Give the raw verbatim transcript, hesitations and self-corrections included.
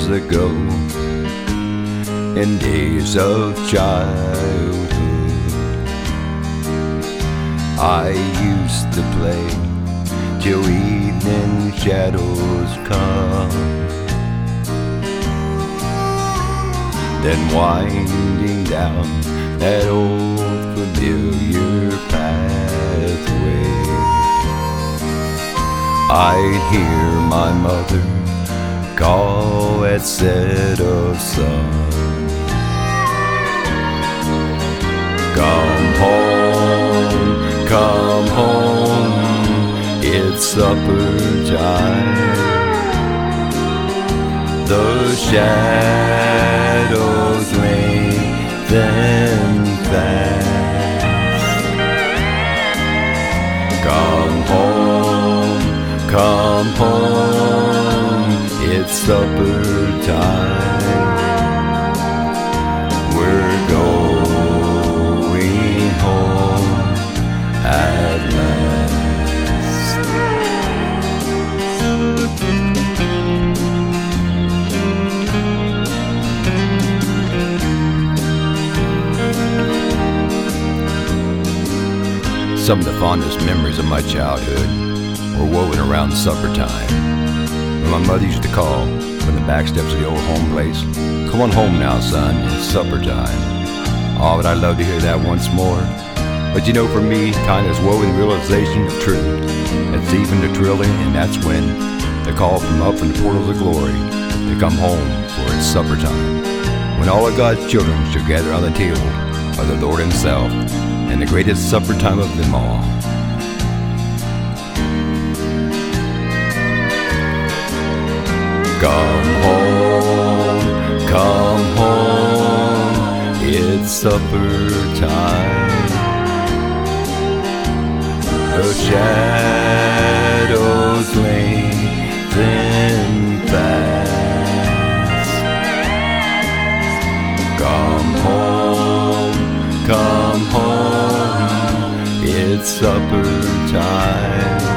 ago, in days of childhood, I used to play till evening shadows come, then winding down that old familiar pathway, I'd hear my mother call at set of sun. Come home, come home, it's supper time. The shadows lengthen fast. Come home, come home, it's supper time. We're going home at last. Some of the fondest memories of my childhood were woven around supper time, when my mother used to call from the back steps of the old home place, "Come on home now, son, it's supper time." Oh, but I'd love to hear that once more. But you know, for me, time is woven realization of truth. It's even the trilling, and that's when the call from up in the portals of glory to come home, for it's supper time, when all of God's children shall gather on the table by the Lord himself, and the greatest supper time of them all. Come home, come home, it's supper time. The shadows lengthen fast. Come home, come home, it's supper time.